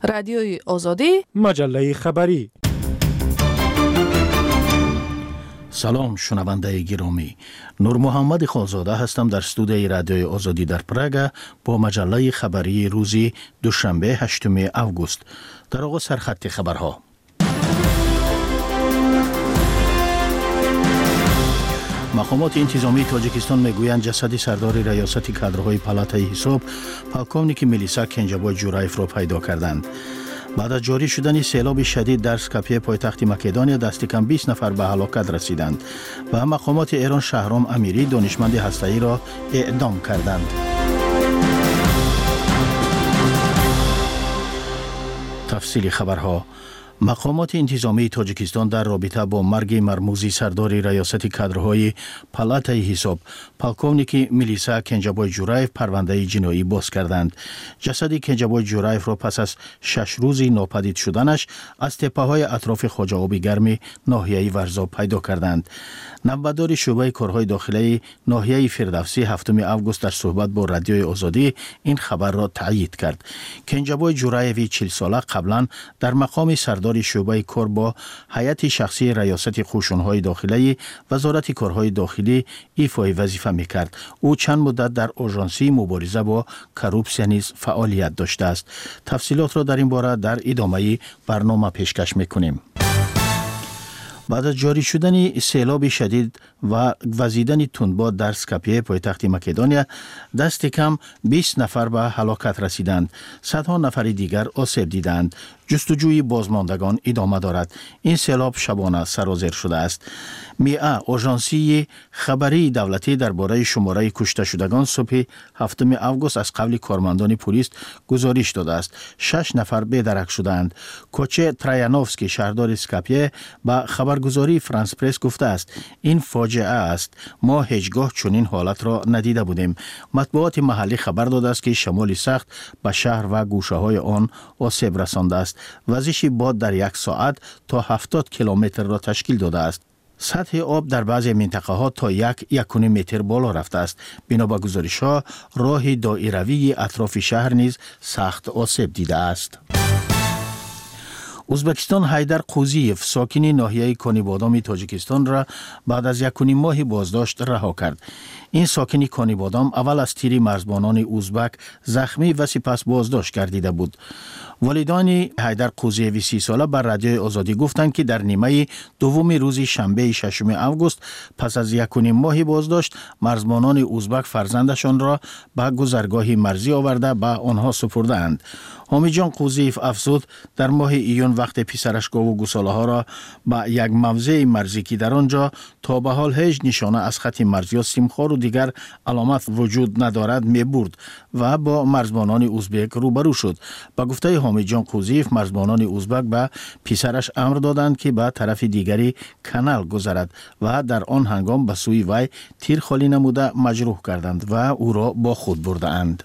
رادیوی آزادی، مجله خبری. سلام شنونده گرامی، نور محمد خالزاده هستم در استودیوی رادیوی آزادی در پراگ با مجله خبری روزی دوشنبه 8 اوگوست. در آغاز سرخط خبرها. مقامات انتظامی تاجیکستان میگویند جسد سردار ریاست کادرهای پالاتای حساب پالکوونیک میلیسا کنجبوی جورایف را پیدا کردند. بعد از جاری شدن سیلاب شدید در اسکاپیه پایتخت مکدونیا دست کم 20 نفر به هلاکت رسیدند و مقامات ایران شهرام امیری دانشمند هسته‌ای را اعدام کردند. تفصیل خبرها. مقامات انتظامی تاجیکستان در رابطه با مرگ مرموزی سردار ریاست کادرهای پالاتای حساب پالکوونیک میلیسا کنجبوی جورایف پرونده جنایی باز کردند. جسد کنجبوی جورایف را پس از 6 روزی ناپدید شدنش از تپه‌های اطراف خواجه آبی گرم ناحیه ورزا پیدا کردند. نمایندگار شعبه کارهای داخلی ناحیه فردوسی 7 اوگوست در صحبت با رادیوی آزادی این خبر را تایید کرد. کنجبوی جورایف 40 ساله قبلا در مقام سردار شعبه کار با هیئت شخصی ریاست قوشون‌های داخلی وزارت کارهای داخلی ایفای وظیفه می‌کرد. او چند مدت در آژانسی مبارزه با کروپسیون نیز فعالیت داشته است. تفصیلات را در این باره در ادامه برنامه پیشکش می‌کنیم. بعد از جاری شدن سیلاب شدید و وزیدن تندباد در اسکاپیه پایتخت مکدونیا دست کم 20 نفر به هلاکت رسیدند. صدها نفر دیگر آسیب دیدند. جستجوی بازماندگان ادامه دارد. این سیلاب شبانه سرازیر شده است. میعه آژانسی خبری دولتی درباره شماره کشته شدگان صبح 7 اوگوست از قبل کارمندان پلیس گزارش داده است. 6 نفر بدرک شدند. کوچه ترایانوفسکی شهردار اسکاپیه با خبرگزاری فرانس پرس گفته است این فاجعه است. ما هیچگاه چنین حالت را ندیده بودیم. مطبوعات محلی خبر داده است که شمال سخت به شهر و گوشه‌های آن آسیب رسانده است. وزش باد در 1 ساعت تا 70 کیلومتر را تشکیل داده است. سطح آب در بعضی منطقه ها تا 1.1 متر بالا رفته است. بنا به گزارش ها راه دایروی اطراف شهر نیز سخت آسیب دیده است. ازبکستان حیدر قوزیف ساکن ناحیه کانیبادام تاجیکستان را بعد از 1.5 ماه بازداشت رها کرد. این ساکن کانیبادام اول از تیر مرزبانان ازبک زخمی و سپس بازداشت گردیده بود. والدان حیدر قوزیف 30 ساله بر رادیوی آزادی گفتند که در نیمه دوم روز شنبه 6 اوگوست پس از 1.5 ماه بازداشت مرزبانان ازبک فرزندشان را به گذرگاه مرزی آورده به آنها سپردند. حامیجان قوزیف افزود در ماه ایون وقت پسرش گاو و گوساله ها را به یک موضع مرزی که در آنجا تا به حال هیچ نشانه از خط مرزی یا سیمخوار و دیگر علامت وجود ندارد می برد و با مرزبانان ازبک روبرو شد. با گفته حامیجان قوزیف مرزبانان ازبک به پسرش امر دادند که به طرف دیگری کانال گذرد و در آن هنگام به سوی وی تیر خالی نموده مجروح کردند و او را با خود بردند.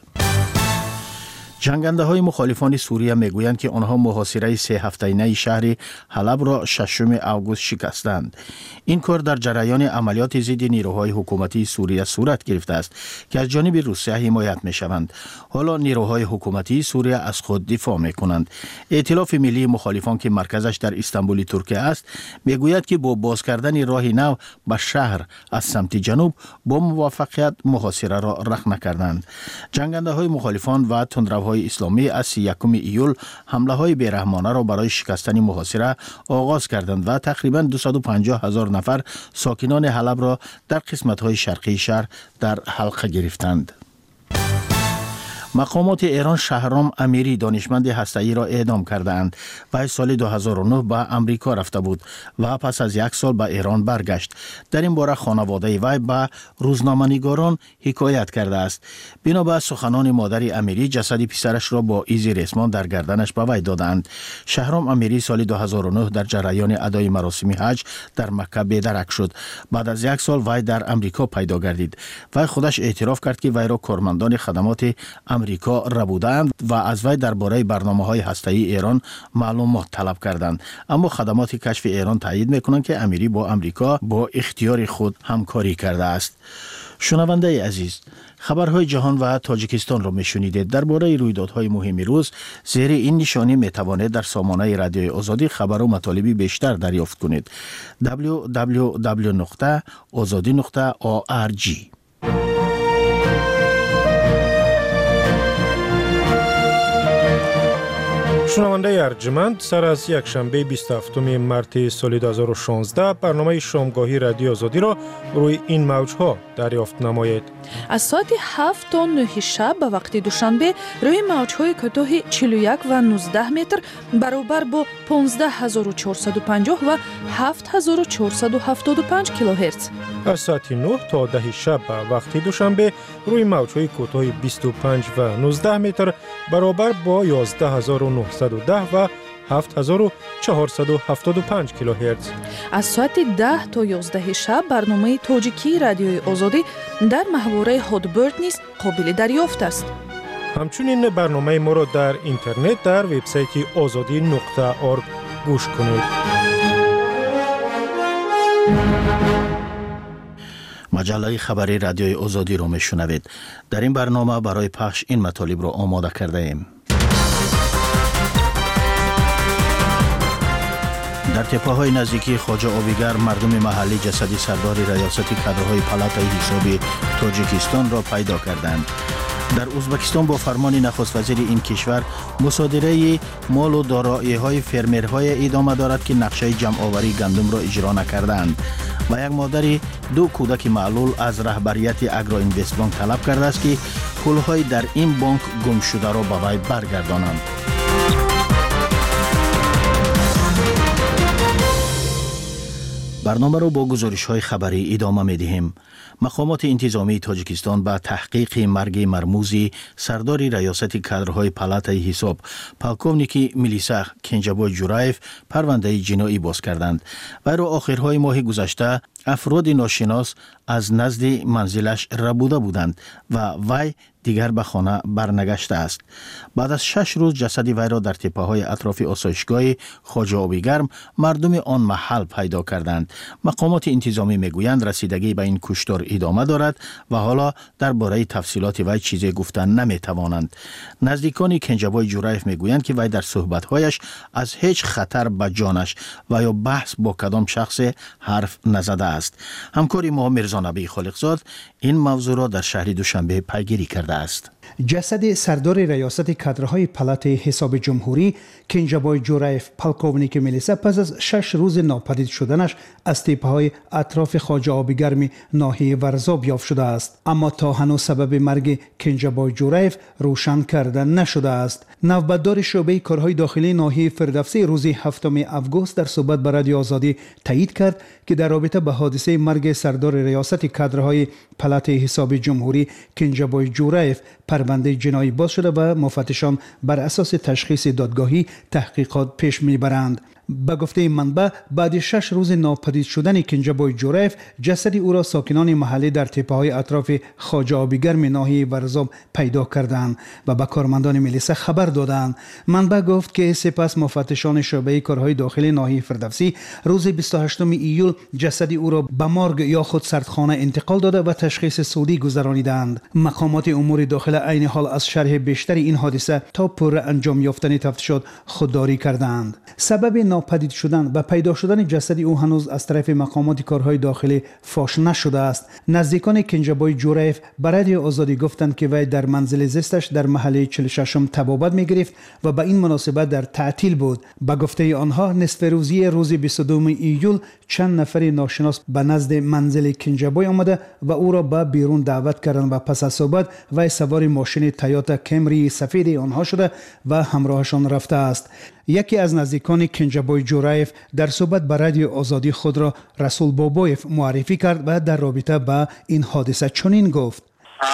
جنگنده های مخالفان سوریه میگویند که آنها محاصره 3 هفته‌ای شهر حلب را 6 اوگوست شکستند. این کار در جریان عملیات ضد نیروهای حکومتی سوریه صورت گرفته است که از جانب روسیه حمایت میشوند. حالا نیروهای حکومتی سوریه از خود دفاع میکنند. ائتلاف ملی مخالفان که مرکزش در استانبول ترکیه است میگوید که با باز کردن راه نو به شهر از سمت جنوب با موفقیت محاصره را رخنه کردند. جنگنده های مخالفان و تندروهای اسلامی از 1 ایول حمله های بیرحمانه را برای شکستن محاصره آغاز کردند و تقریباً 250,000 نفر ساکنان حلب را در قسمت‌های شرقی شهر در حلقه گرفتند. مقامات ایران شهرام امیری دانشمند هسته‌ای را اعدام کردند. وی سال 2009 به امریکا رفته بود و پس از 1 سال به ایران برگشت. در این باره خانواده وی به روزنامه‌نگاران حکایت کرده است. بنابر سخنان مادر امیری جسد پسرش را با ایزی ریسمان در گردنش به وی دادند. شهرام امیری سال 2009 در جریان ادای مراسم حج در مکه بدرک شد. بعد از 1 سال وی در امریکا پیدا گردید. وی خودش اعتراف کرد که وی را کارمندان خدمات امریکا ربودند و از وی درباره برنامه‌های هسته‌ای ایران معلومات طلب کردند، اما خدمات کشف ایران تایید می‌کنند که امیری با امریکا با اختیار خود همکاری کرده است. شنونده عزیز، خبرهای جهان و تاجیکستان را میشنیدید. درباره رویدادهای مهم روز زیر این نشانی میتوانید در سامانه رادیوی آزادی خبر و مطالبی بیشتر دریافت کنید. www.azadi.org. شنونده ارجمند، سر از یک شنبه 27 مارت سال 2016 برنامه شامگاهی رادیو آزادی را روی این موجها دریافت نمایید. از ساعت 7 تا 9 شب به وقت دوشنبه روی موجهای کوتاه 41 و 19 متر برابر با 15450 و 7475 کیلوهرتز. از ساعت 9 تا 10 شب به وقت دوشنبه روی موجهای کوتاه 25 و 19 متر برابر با 11910 و 7475 کیلوهرتز. از ساعت 10 تا 11 شب برنامه تاجیکی رادیوی آزادی در محوره هادبرد نیز قابل دریافت است. همچنین برنامه ما را در اینترنت در وبسایت azadi.org گوش کنید. مجله خبری رادیوی آزادی را میشنوید. در این برنامه برای پخش این مطالب را آماده کرده ایم. در تپه‌های نزدیکی خواجه آبیگر مردم محلی جسد سردار ریاست کادرهای پالاتای حسابی تاجیکستان را پیدا کردند. در ازبکستان با فرمان نخست وزیر این کشور مصادره مال و دارایی‌های فرمرهای ادامه دارد که نقشه جمع آوری گندم را اجرا نکردند و یک مادر 2 کودک معلول از رهبریت اگرو اینوست بانک طلب کرده است که پول‌های در این بانک گم شده را به وی برگردانند. برنامه رو با گزارش‌های خبری ادامه می‌دهیم. مقامات انتظامی تاجیکستان با تحقیق مرگ مرموزی سردار ریاست کادرهای پالاتای حساب پالکوونیک میلیسا کنجابوی جورایف پرونده جنایی باز کردند. وی را آخرهای ماه گذشته افراد ناشناس از نزد منزلش ربوده بودند و وی دیگر به خانه برنگشته است. بعد از 6 روز جسد وی را در تپه‌های اطراف آسایشگاه خواجه آبیگرم مردم آن محل پیدا کردند. مقامات انتظامی میگویند رسیدگی به این کشتار ادامه دارد و حالا درباره تفصیلات وی چیزی گفتن نمیتوانند. نزدیکان کنجابوی جورایف میگویند که وی در صحبت‌هایش از هیچ خطر به جانش و یا بحث با کدام شخص حرف نزده است. همکاری ما میرزا نبی خالقزاد این موضوع را در شهر دوشنبه پیگیری کرده است. جسد سردار ریاست کادرهای پالاتای حساب جمهوری کنجابوی جورایف پالکوونیک میلیسا پس از 6 روز ناپدید شدنش از تپه‌های اطراف خواجه آبیگرم ناحیه ورزاب یافت شده است، اما تا هنوز سبب مرگ کنجابوی جورایف روشن کرده نشده است. نوبتدار شعبه کارهای داخلی ناحیه فردوسی روز 7 آگوست در صحبت با رادیو آزادی تایید کرد که در رابطه با حادثه مرگ سردار ریاست کادرهای پالاتای حساب جمهوری کنجابوی جورایف پرونده جنایی باز شده و مفتشان بر اساس تشخیص دادگاهی تحقیقات پیش میبرند. به گفته منبع بعد 6 روز ناپدید شدن کنجابوی جورایف جسد او را ساکنان محلی در تپه‌های اطراف خواجه آبیگرم ناحیه ورزاب پیدا کردند و به کارمندان میلیسا خبر دادند. منبع گفت که سپس مفتشان شعبه کارهای داخلی ناحیه فردوسی روز 28 ایول جسد او را به مارگ یا خود سردخانه انتقال داده و تشخیص سودی گذرانیدند. مقامات امور داخله عین حال از شرح بیشتر این حادثه تا پر انجام یافتن تفتیشات خودداری کردند. سبب ناپدید شدن و پیدا شدن جسد او هنوز از طرف مقامات کارهای داخلی فاش نشده است. نزدیکان کنجابوی جورایف برای آزادی گفتند که وی در منزل زیستش در محله 46 تبابت می‌گرفت و به این مناسبت در تعطیل بود. به گفته آنها نصف روزی روز 22 ایول چند نفر ناشناس به نزد منزل کنجابوی آمده و او را به بیرون دعوت کردند و پس از صحبت وی سوار ماشین تویوتا کمری سفید آنها شده و همراهشان رفته است. یکی از نزدیکان کنجابوی جورایف در صحبت با رادیو آزادی خود را رسول بابایف معرفی کرد و در رابطه با این حادثه چنین گفت: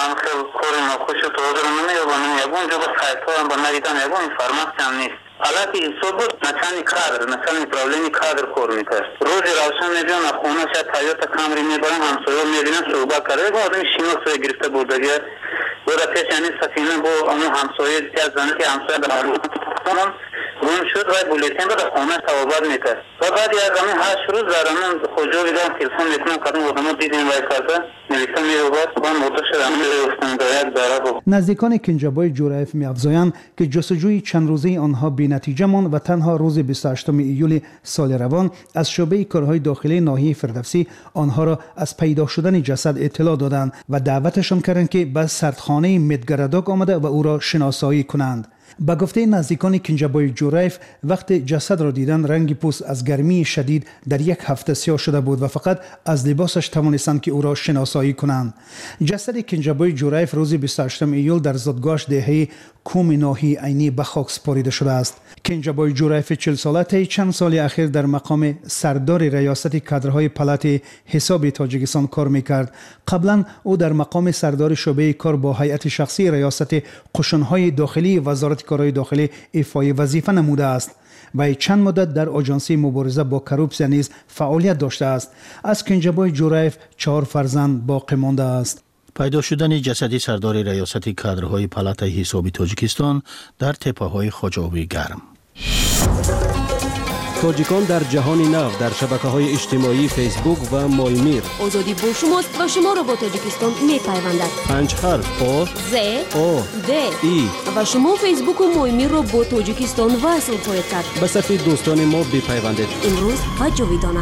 حالتی صبح نشانی کادر نشانی پرابلمی کادر کار میکرد. روز روشن میبینم خونه شد تویوتا کامری میبرم همسایه میبینم صحبت کرده با آدمی شناخته گرفته بود دیگه برای پیش یعنی سفینه با اون همسایه از زنی که همسایه به هم گم شد و بولیتین به خونه توابت میکرد و بعد از همین 8 روز در همون خجو بیدم تلفن میکنم کدوم آدمو دیدیم وای کرده میلیسا می‌یابد و مدرش عمل استاندارد داره. نزدیکان کنجبای جورایف می‌افزایند که جستجوی چند روزه آنها بی‌نتیجه ماند و تنها روز 28 ایول سال روان از شعبه کارهای داخلی ناحیه فردوسی آنها را از پیدا شدن جسد اطلاع دادند و دعوتشان کردند که به سردخانه مدگرداگ آمده و او را شناسایی کنند. با گفته نزدیکان کنجبای جورایف وقتی جسد را دیدن رنگ پوست از گرمی شدید در یک هفته سیاه شده بود و فقط از لباسش توانستند که او را شناسایی کنند. جسد کنجبای جورایف روز 28 ایول در زادگاهش دهه کوم ناحیه عینی به خاک سپاریده شده است. کنجبای جورایف 40 ساله طی چند سال اخیر در مقام سردار ریاست کادرهای پلات حساب تاجیکستان کار میکرد. قبلا او در مقام سردار شعبه کار با هیئت شخصی ریاست قشنهای داخلی وزارت کارهای داخلی ایفای وظیفه نموده است و چند مدت در آژانس مبارزه با کروپسیا نیز فعالیت داشته است. از کنجبای جورایف 4 فرزند باقی مانده است. پیدا شدن جسد سردار ریاست کادرهای پلات حساب تاجیکستان در تپه‌های خاج‌آبی گرم. تاجیکان در جهان نو در شبکه‌های اجتماعی فیسبوک و مایمیر. آزادی با شماست و شما را با تاجیکستان می‌پیوندد. 5 حرف آ ز آ د ای و شما فیسبوک و مایمیر را با تاجیکستان وصل خواهید کرد. به صفحه دوستان ما بپیوندید. امروز و جاویدانه.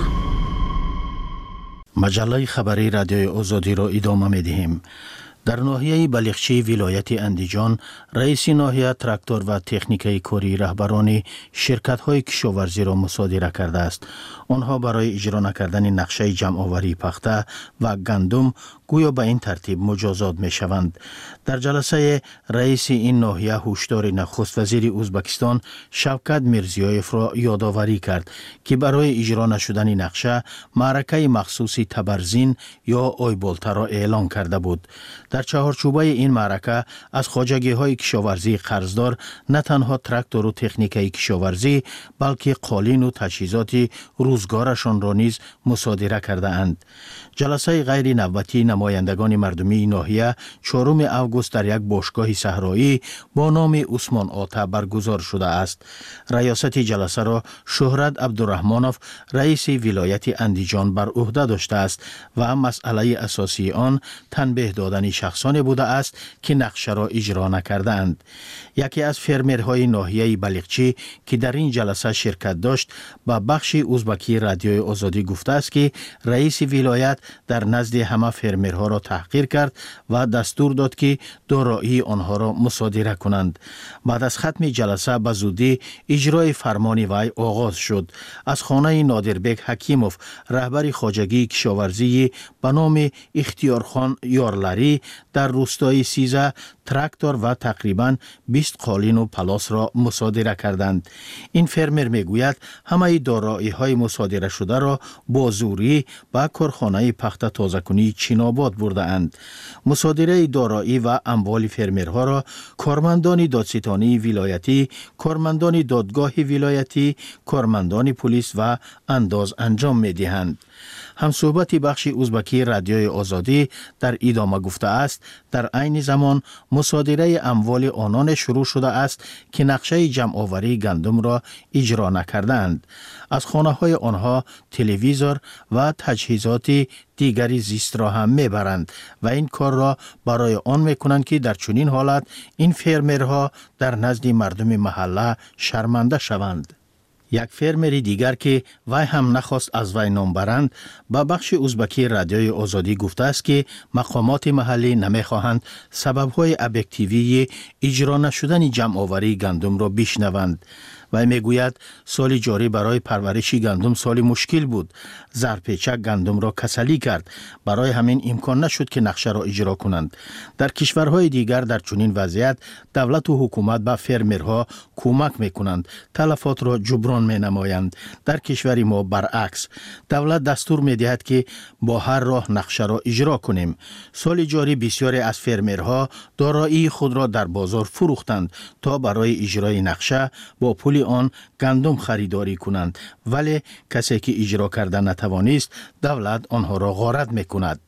مجله خبری رادیوی آزادی را ادامه می‌دهیم. در ناحیه بلخچی ولایت اندیجان رئیس ناحیه تراکتور و تکنیکای کاری رهبران شرکت‌های کشاورزی را مصادره کرده است. آنها برای اجرا نکردن نقشه جمع‌آوری پخته و گندم گویا به این ترتیب مجازات می‌شوند. در جلسه رئیس این ناحیه هشدار نخست وزیر ازبکستان شوکت میرزیویف را یادآوری کرد که برای اجرا نشدن نقشه معرکه مخصوصی تبرزین یا آیبولتا را اعلان کرده بود. در چهارچوبه این معرکه از خواجگی‌های کشاورزی قرضدار نه تنها تراکتور و تکنیکای کشاورزی بلکه قالین و تجهیزات روزگارشان را نیز مصادره کرده اند. جلسه غیر نوبتی نمایندگان مردمی ناحیه 4 اوگوست در یک باشگاه صحرایی با نام عثمان آتا برگزار شده است. ریاست جلسه را شهرت عبدالرحمانوف رئیس ولایت اندیجان بر عهده داشته است و مسئله اساسی آن تنبیه دادن شخصانی بوده است که نقشه را اجرا نکرده اند. یکی از فرمرهای ناحیه بلخچی که در این جلسه شرکت داشت با بخش ازبکی رادیوی آزادی گفته است که رئیس ولایت در نزد همه فرمرها را تحقیر کرد و دستور داد که دارایی آنها را مصادره کنند. بعد از ختم جلسه به زودی اجرای فرمان وی آغاز شد. از خانه نادربک حکیموف رهبر خواجگی کشاورزی به نام اختیارخان یارلری در روستای سیزه تراکتور و تقریباً 20 قالین و پلاس را مصادره کردند. این فرمر میگوید همه دارایی‌های مصادره شده را با زوری به کارخانه پخت تازه‌کنی چین‌آباد برده اند. مصادره دارایی و اموال فرمرها را کارمندان دادستانی ولایتی، کارمندان دادگاه ولایتی، کارمندان پلیس و انداز انجام می‌دهند. همصحبت بخش ازبکی رادیوی آزادی در ادامه گفته است در عین زمان مصادره اموال آنان شروع شده است که نقشه جمع‌آوری گندم را اجرا نکردند. از خانه‌های آنها تلویزور و تجهیزات دیگری زیست را هم میبرند و این کار را برای آن میکنند که در چنین حالت این فرمرها در نزد مردم محله شرمنده شوند. یک فرمری دیگر که وی هم نخواست از وی نام برند با بخش ازبکی رادیوی آزادی گفته است که مقامات محلی نمیخواهند سبب‌های ابجکتیوی اجرا نشدن جمع‌آوری گندم را بشنوند. و میگوید سال جاری برای پرورش گندم سال مشکل بود. زرپیچک گندم را کسلی کرد. برای همین امکان نشد که نقشه را اجرا کنند. در کشورهای دیگر در چنین وضعیت دولت و حکومت به فرمرها کمک میکنند. تلفات را جبران مینمایند. در کشور ما برعکس. دولت دستور میدهد که با هر راه نقشه را اجرا کنیم. سال جاری بسیاری از فرمرها دارایی خود را در بازار فروختند تا برای اجرای نقشه با پول آن گندم خریداری کنند، ولی کسی که اجرا کردن نتوانست دولت آنها را غارت میکند.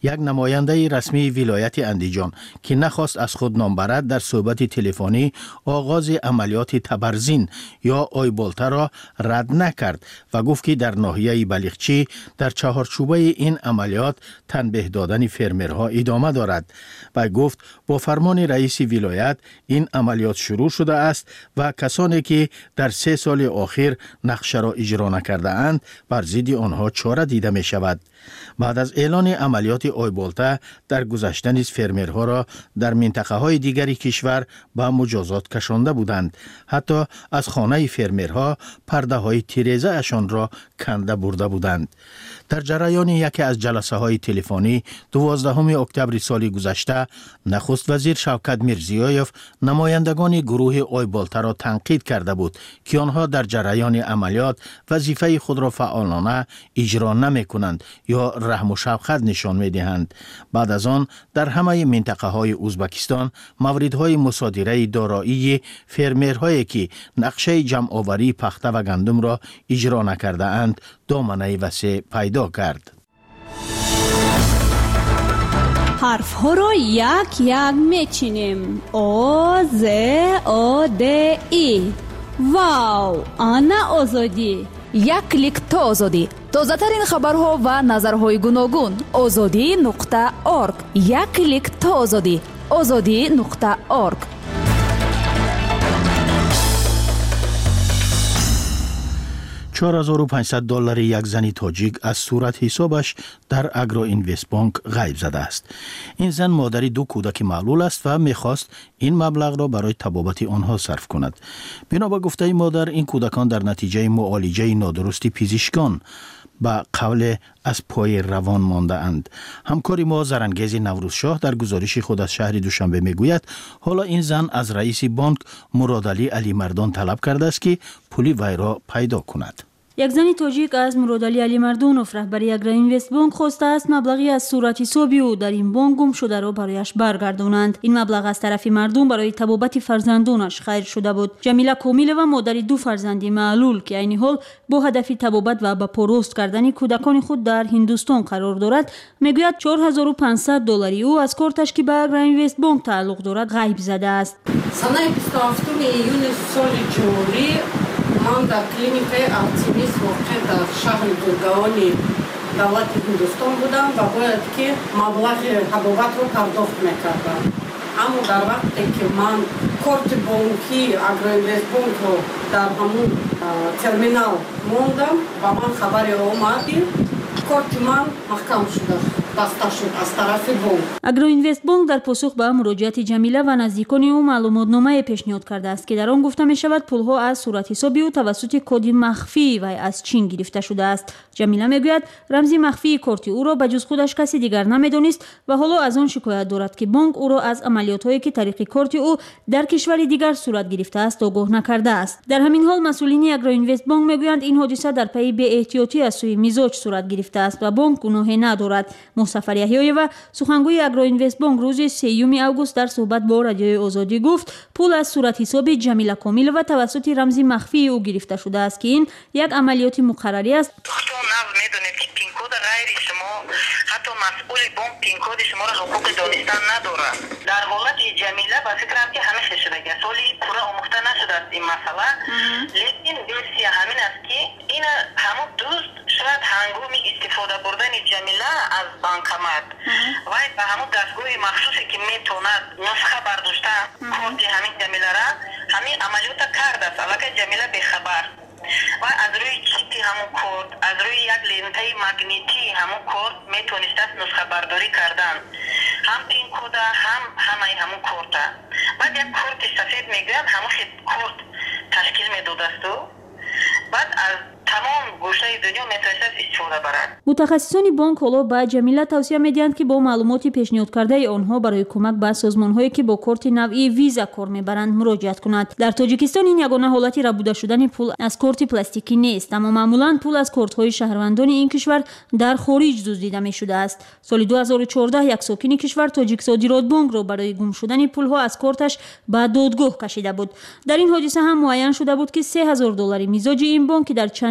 یک نماینده رسمی ولایت اندیجان که نخواست از خود نام برد در صحبت تلفنی آغاز عملیات تبرزین یا آیبولتا را رد نکرد و گفت که در ناحیه بلیخچی در چهارچوبه این عملیات تنبیه دادن فرمرها ادامه دارد و گفت با فرمان رئیس ولایت این عملیات شروع شده است و کسانی که در 3 سال اخیر نقشه را اجرا نکرده اند بر ضد آنها چاره دیده می شود. بعد از اعلان عملیات آیبولتا در گذشته نیز فرمرها را در منطقه های دیگری کشور به مجازات کشانده بودند. حتی از خانه فرمرها پرده های تیرزه اشان را کنده برده بودند. در جریان یکی از جلسه های تلفنی 12 اکتبر سال گذشته نخست وزیر شوکت میرزیویف نمایندگان گروه آیبولتا را تنقید کرده بود که آنها در جریان عملیات وظیفه خود را فعالانه اجرا نمی کنند یا رحم و شفقت نشان می دهند. بعد از آن در همه منطقه های ازبکستان موردهای مصادره دارایی فرمرهایی که نقشه جمع آوری پخته و گندم را اجرا نکرده اند دامنه وسیع پیدا کرد. حرف ها را یک یک میچینیم. آ ز آ د ای. واو، آنا آزادی. یک کلیک تا آزادی. تازه‌ترین خبرها و نظرهای گوناگون. azadi.org. یک کلیک تا آزادی. azadi.org. $4,500 یک زن تاجیک از صورت حسابش در اگرو اینوست بانک غیب زده است. این زن مادری 2 کودک معلول است و میخواست این مبلغ را برای طبابت آنها صرف کند. بنا به گفته مادر این کودکان در نتیجه معالجه نادرستی پزشکان با قول از پای روان مانده اند. همکاری ما زرنگیز نوروزشاه در گزارش خود از شهر دوشنبه میگوید حالا این زن از رئیس بانک مرادعلی علی مردان طلب کرده است که پول وی را پیدا کند. یک زن تاجیک از مرادعلی علی مردانوف رهبری اگرو اینوست بانک خواسته است مبلغی از صورت حسابی او در این بانک گم شده را برایش برگردانند. این مبلغ از طرف مردم برای طبابت فرزندانش خرج شده بود. جمیله کامیل و مادر 2 فرزند معلول که عین حال با هدف طبابت و به پاراست کردن کودکان خود در هندوستان قرار دارد میگوید $4,500 او از کارتش که به اگرو اینوست بانک تعلق دارد غیب زده است. سال 27 ایون سال جاری من در کلینیک آرتیمیس واقع در شهر گرگانی دولت هندوستان بودم و باید که مبلغ طبابت رو پرداخت میکردم. اما در وقتی که من کارت بانکی اگرو اینوست بانک رو در همون ترمینال موندم و من خبری آمدی کارت من محکم شده بسته شد از طرف بانک. اگرو اینوست بانک در پاسخ به مراجعت جمیله و نزدیکان او معلوماتنامه پیشنهاد کرده است که در آن گفته می شود پولها از صورت حسابی او توسط کد مخفی و از چین گرفته شده است. جمیله میگوید رمز مخفی کارت او را به جز خودش کسی دیگر نمیدانست و حالا از آن شکایت دارد که بانک او را از عملیات‌هایی که طریق کارت او در کشور دیگر صورت گرفته است آگاه نکرده است. در همین حال مسئولین اگرو اینوست بانک میگویند این حادثه در پی بی احتیاطی از سوی مزاج صورت گرفته است و بانک گناهی ندارد. مصطفی یحیایی و سخنگوی اگرو اینوست بانک روز 3 اوگوست در صحبت با رادیوی آزادی گفت پول از صورت حساب جمیله کامیل و توسط رمز مخفی او گرفته شده است که این یک عملیات مقرری است. میدونید که پین کد غیر شما حتی مسئول بانک پین کد شما را حقوق دانستن ندارد. در حالت جمیله با فکرم که همه شده سالی پورا آموخته نشده است این مسئله، لیکن ورسی همین است که این همون دوست شاید هنگام استفاده بردن جمیله از بانکمات و به همون دستگاه مخصوصی که میتوند نسخه برداشته کارت همین جمیله را همین عملیات کرده است البته جمیله بخبر و از روی چیپی همون کارت از روی یک لنته مگنیتی همون کارت میتونست است نسخه برداری کردن هم پین کد هم همه همون کارت بعد یک کارت سفید میگویم همون کارت تشکیل میداده است بعد از تمام گوشه دنیا میتونست استفاده برد. متخصصان بانک حالا به جمیله توصیه میدهند که با معلومات پیشنهاد کرده آنها برای کمک به سازمان‌هایی که با کارت نوعی ویزا کار میبرند مراجعت کند. در تاجیکستان این یگانه حالتی ربوده شدن پول از کارت پلاستیکی نیست، اما معمولاً پول از کارت‌های شهروندان این کشور در خارج دزدیده میشده است. سال 2014 یک ساکن کشور تاجیک صادرات بانک را برای گم شدن پول‌ها از کارتش به دادگاه کشیده بود. در این حادثه هم معین شده بود که $3,000 مزاج این بانک در چندین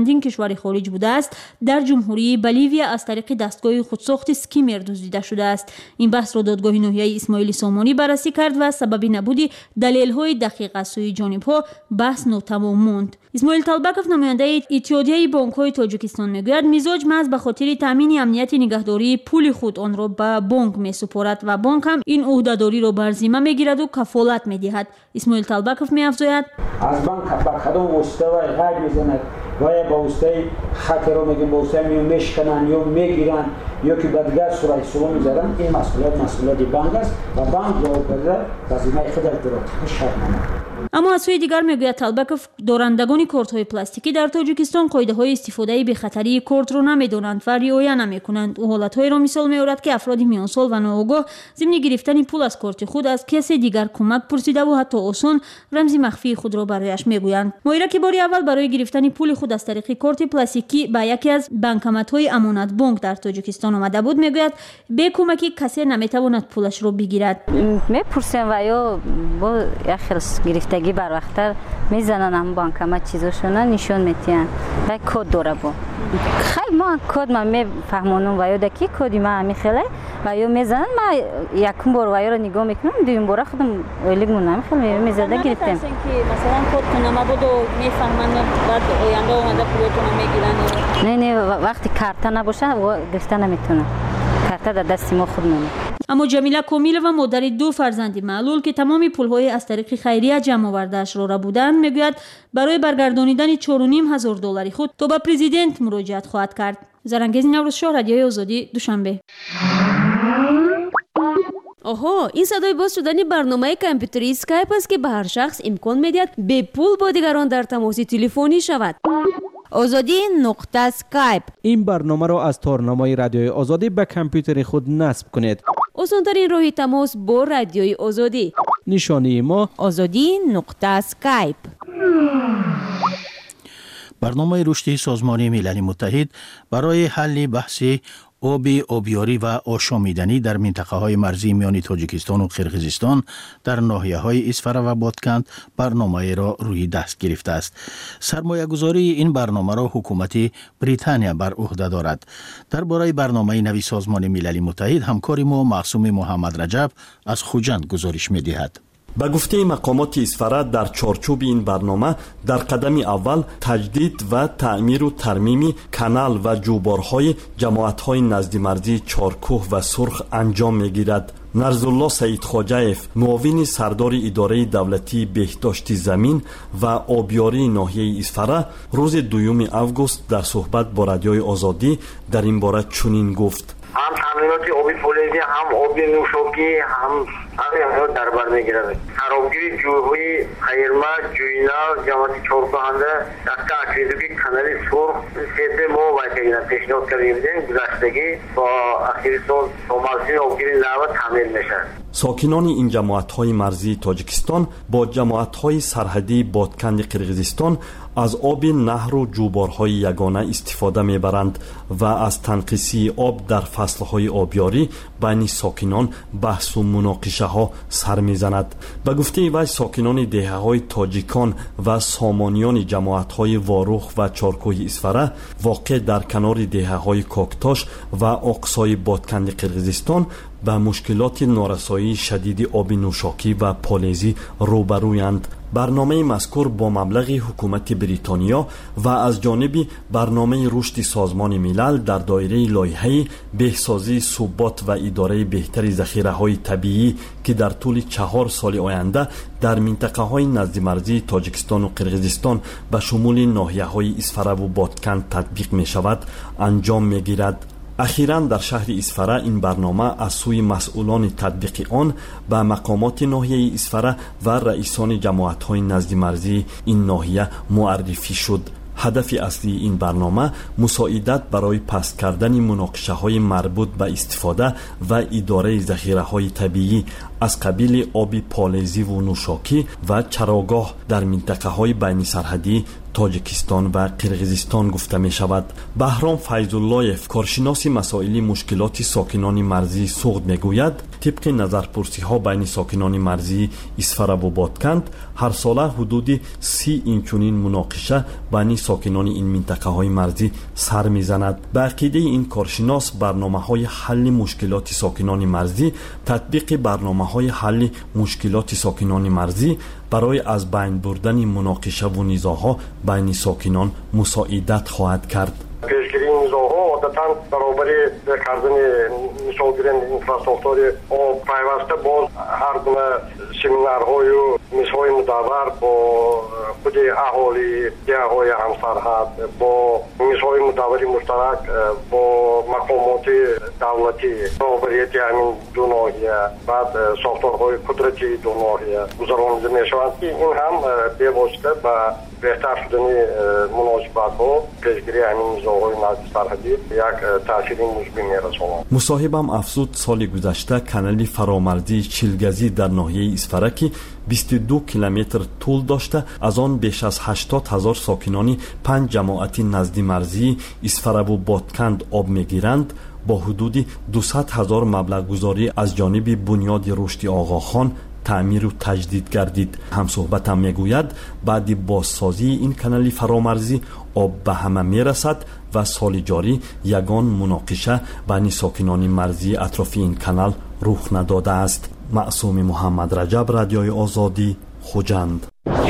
چندین کشور خارج بوده است در جمهوری بولیویا از طریق دستگاه خودساخت اسکیمر دزدیده شده است. این بحث را دادگاه ناحیه اسماعیل سامانی بررسی کرد و سبب نبود دلایل دقیق از سوی جانب‌ها بحث ناتمام ماند. اسماعیل طالبکوف نماینده اتحادیه بانک‌های تاجیکستان میگوید مزاج محض به خاطر تامین امنیت نگهداری پول خود آن را به بانک می‌سپارد و بانک هم این عهده‌داری را بر ذمه می‌گیرد و کفالت می‌دهد. اسماعیل طالبکوف می‌افزاید از بانک به کدام واسطه غیر می‌زند و با واسطه خطر رو میگن با واسطه میشکنن یا میگیرن یا که به دیگر صورت سوال می‌ذارن. این مسئولیت بانک است و بانک را به ذمه خود دارد. اما از سوی دیگر میگوید طالبکوف دارندگان کارت‌های پلاستیکی در تاجیکستان قاعده‌های استفاده به خطری کارت را نمی‌دانند و رعایت نمی‌کنند. او حالت‌هایی را مثال می‌آورد که افراد میانسال و ناآگاه ضمن گرفتن پول از کارت خود از کسی دیگر کمک پرسیده و حتی آسان رمز مخفی خود را برایش می‌گویند. مایرا که بار اول برای گرفتن پول خود از طریق کارت پلاستیکی به یکی از بانکمت‌های امانت بانک در تاجیکستان آمده بود میگوید به کمکی کسی نمی‌تواند پولش را بگیرد. می‌پرسم و یا با اخرس گرفتگی بر وقتر میزنن هم بانکمت چیزاشونه نشون میتین و کد داره با خیلی ما کد من میفهمونم و یا دکی کدی ما میخله و یا میزنن ما یکم بار و یا رو نگاه میکنم دویم بار خودم اولیگمون نمیخله میزده گرفتم که مثلا کد کنم بود و میفهمن بعد آینده اومده پولتون میگیرن. نه وقتی کارت نباشه گرفتن نمیتونم. کارت در دست ما خود میمونه. اما جمیله کامیل و مادر دو فرزند معلول که تمام پولهای از طریق خیریه جمع آورده‌اش را بودند میگوید برای برگردانیدن 4,500 دلار خود تا به پرزیدنت مراجعت خواهد کرد. زرنگیز نوروز شاه، رادیوی آزادی، دوشنبه. آها، این صدای باز شدن برنامه کامپیوتری اسکایپ است که به هر شخص امکان می‌دهد به پول با دیگران در تماس تلفنی شود. azadi.skype. این برنامه را از تارنمای رادیوی آزادی به کامپیوتر خود نصب کنید. آسان‌ترین راه تماس با رادیوی آزادی. نشانی ما azadi.skype. برنامه رشدی سازمان ملل متحد برای حل بحث آبیاری و آشامیدنی در منطقه‌های مرزی میان تاجیکستان و قرقیزستان در ناحیه‌های اسفره و بادکند برنامه را روی دست گرفته است. سرمایه‌گذاری این برنامه را حکومت بریتانیا بر عهده دارد. درباره برنامه نوی سازمان ملل متحد همکار ما معصوم محمد رجب از خوجند گزارش می‌دهد. به گفته مقامات اسفره در چارچوب این برنامه در قدم اول تجدید و تعمیر و ترمیم کانال و جوبارهای جماعت‌های نزدیمرزی چارکوه و سرخ انجام می‌گیرد. نرزالله سعید خواجه‌اف، معاون سردار اداره دولتی بهداشت زمین و آبیاری ناحیه اسفره، روز 2 آگوست در صحبت با رادیوی آزادی در این باره چنین گفت: هم تامینات آبی فولیزی، هم آبی نوشابگی، هم همه در بر میگیرد. خرابگیری جویهای خیرمه، جوینا، جماعت چارکوهنده، دسته اکریزوی کانالی سرخ، سیده ما باید پیشنهاد کردیم گذشتگی با اخیرستان با موسم آبگیری نوه تعمیر میشن. ساکنان این جماعت‌های مرزی تاجیکستان با جماعت‌های سرحدی بادکند قرقیزستان از آب نهر و جوبارهای یگانه استفاده می‌برند و از تنقیصی آب در فصل‌های آبیاری بین ساکنان بحث و مناقشه‌ها سر می‌زند. به گفته وی ساکنان دهه‌های تاجیکان و سامانیان جماعت‌های واروخ و چارکوه اسفره واقع در کنار دهه‌های کاکتاش و اقصای بادکند قرقیزستان به مشکلات نارسایی شدید آب نوشاکی و پالیزی روبرویند. برنامه مذکور با مبلغ حکومت بریتانیا و از جانب برنامه رشد سازمان ملل در دایره لایحه بهسازی ثبات و اداره بهتر ذخیره‌های طبیعی که در طول 4 سال آینده در منطقه‌های نزدیک‌مرزی تاجیکستان و قرقیزستان به شمول ناحیه‌های اسفره و بادکند تطبیق می‌شود انجام می‌گیرد. اخیراً در شهر اسفره این برنامه از سوی مسئولان تطبیق آن به مقامات ناحیه اسفره و رئیسان جماعت‌های نزدیک‌مرزی این ناحیه معرفی شد. هدف اصلی این برنامه مساعدت برای پست کردن مناقشه‌های مربوط به استفاده و اداره ذخیره‌های طبیعی از قبیل آب پالیزی و نوشاکی و چراگاه در منطقه‌های بین سرحدی تاجیکستان و قرقیزستان گفته می شود. بهرام فیض‌الله‌اف، کارشناس مسائل مشکلات ساکنان مرزی سوغد می گوید طبق نظرپرسی‌ها بین ساکنان مرزی اسفره و بادکند هر ساله حدود 30 اینچنین مناقشه بین ساکنان این منطقه‌های مرزی سر می‌زند. به عقیده این کارشناس برنامه‌های حل مشکلات ساکنان مرزی تطبیق برنامه‌های حل مشکلات ساکنان مرزی برای از بین بردن مناقشه و نزاع‌ها بین ساکنان مساعدت خواهد کرد. پیشگیری نزاع‌ها عادتاً برابری کردن مثال گیرن اینفراستراکتوری آب پیوسته باز هر گونه سمینارهای و میزهای مدور با خود اهالی جهه‌های همسرحد با میزهای مدوری مشترک با مقامات دولتی برابریت همین دو ناحیه بعد ساختارهای قدرتی دو ناحیه گذرانده میشوند. این هم به واسطه به بهتر شدن مناسبت‌ها پیشگیری همین نزاع‌های نزدیک سرحدی یک تأثیر مثبت می‌رساند. مصاحبم افزود سال گذشته کانال فرامرزی چیلگزی در ناحیه اسفره که 22 کیلومتر طول داشته از آن بیش از 80,000 ساکنان 5 جماعت نزدی مرزی اسفره و بادکند آب می‌گیرند با حدود 200,000 مبلغ گذاری از جانب بنیاد رشدی آقاخان تعمیر و تجدید گردید. همصحبتم میگوید بعد بازسازی این کانال فرامرزی آب به همه میرسد و سال جاری یگان مناقشه بین ساکنان مرزی اطراف این کانال رخ نداده است. معصوم محمد رجب، رادیوی آزادی، خوجند.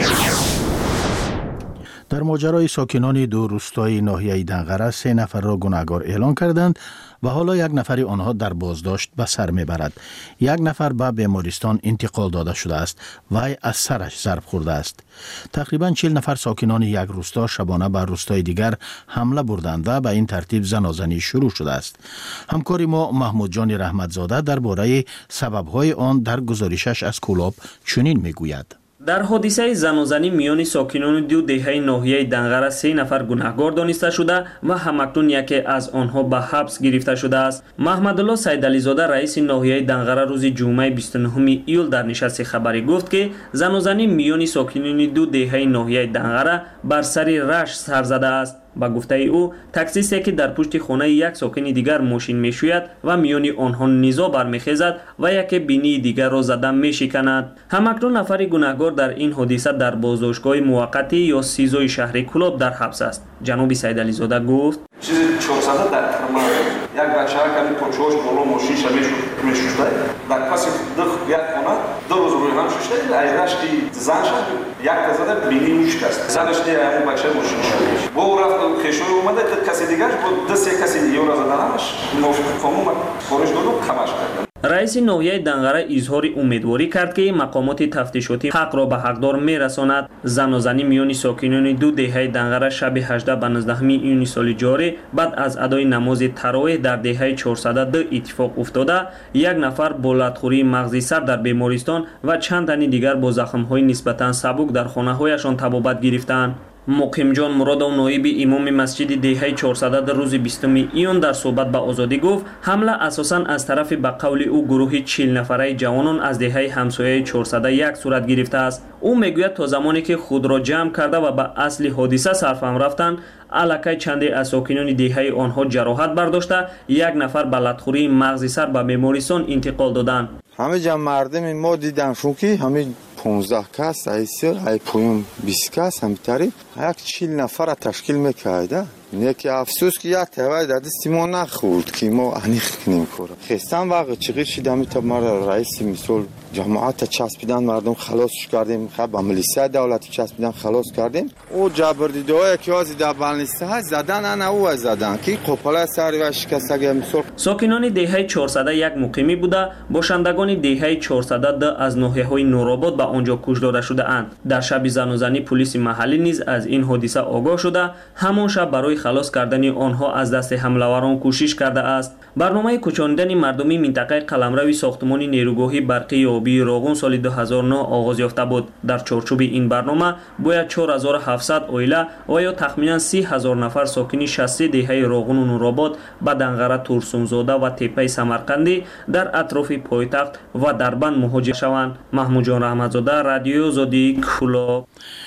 در ماجرای ساکنان دو روستای ناحیه دنقره 3 نفر را گناهکار اعلام کردند و حالا 1 نفر آنها در بازداشت به سر میبرد. 1 نفر به بیمارستان انتقال داده شده است و از سرش ضرب خورده است. تقریبا 40 نفر ساکنان یک روستا شبانه به روستای دیگر حمله بردند و به این ترتیب زنازنی شروع شده است. همکار ما محمود جان رحمتزاده درباره سبب‌های آن در گزارشش از کولاب چنین میگوید. در حادثه زنازنی میان ساکنان دو دهه ناحیه دنقره 3 نفر گناهکار دانسته شده و همکنون یکی از آنها به حبس گرفته شده است. محمدالله سیدعلیزاده رئیس ناحیه دنقره روز جمعه 29 ایول در نشست خبری گفت که زنازنی میان ساکنان دو دهه ناحیه دنقره بر سر رشت سر زده است. با گفته او تاکسیستی که در پشت خانه یک ساکن دیگر ماشین میشوید و میان آنها نزاع برمیخیزد و یک بینی دیگر را زده میشکند. همکنون نفر گناهکار در این حادثه در بازداشتگاه موقتی یا سیزوی شهر کولاب در حبس است. جناب سیدعلیزاده گفت چیز 400 در کرمان یک بچه کمی پوچوش بالا ماشین شمیش میشوشته در پس یک خانه 2 روز روی هم شوشته ایرشتی زن شد یک تزده بینی مشک است زنشتی همون بچه ماشین شمیش با او رفت خیشوی اومده کسی دیگر با 2-3 کسی دیگر را زدنش خانوم خارج دادو کمش کرد. رئیس ناحیه دنقره اظهار امیدواری کرد که مقامات تفتیشاتی حق را به حقدار میرساند. زنازنی میان ساکنان دو دهه دنقره شب 18 به 19 ایون سال جاری بعد از ادای نماز تراویح در دهه 402 اتفاق افتاده. 1 نفر با لطخوری مغزی سر در بیمارستان و چند تن دیگر با زخم‌های نسبتاً سبک در خانه‌هایشان طبابت گرفتند. مقیم جان مرادov نایب امام مسجد دهه 400 در روز 20 ایون در صحبت به آزادی گفت حمله اساساً از طرف به قول او گروه 40 نفره جوانان از دهه همسایه 401 صورت گرفته است. او میگوید تا زمانی که خود را جمع کرده و به اصل حادثه سرفهم رفتند الکی چندی از ساکنان دهه آنها جراحت برداشته 1 نفر به لطخوری مغزی سر به بیمارستان انتقال دادند. همه جمع مردم ما دیدنشون که همه 15 کس ایسر ای پویم 20 کس همینطوری 40 نفر تشکیل میکرده. یکی افسوس که یک تهوای در دست ما نخورد که ما انیخ کنیم کاره خستن واقع چقدر شدمی تا ما رئیس مثل جماعت چسبیدن مردم خلاصش کردیم خب ملیسه دولتی چسبیدن خلاص کردیم او جبردیده های که از در بلنسته ها زدن انا او زدن که قپله سر و شکستگی مثل ساکنان دهه 401 مقیمی بوده باشندگان دهه 402 از ناحیه های نورآباد به آنجا کش داده شده اند. در شب زنازنی پلیس محلی نیز از این حادثه آگاه شده همان شب برای خلاص کردن آنها از دست حمله‌وران کوشش کرده است. برنامه کوچاندن مردمی منطقه قلمرو ساختمان نیروگاهی برقی آبی راغون سال 2009 آغاز یافته بود. در چارچوب این برنامه باید 4700 عائله و یا تخمینا 30000 نفر ساکن 60 دهه راغون و نورآباد به دنقره تورسونزاده و تپه سمرقندی در اطراف پایتخت و دربند مهاجر شوند. محمود جان رحمتزاده، رادیو آزادی، کولاب.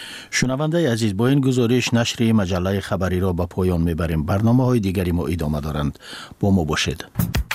شنونده عزیز، با این گزارش نشر مجله خبری را به پایان میبریم. برنامه‌های دیگری ما ادامه دارند. با ما باشید.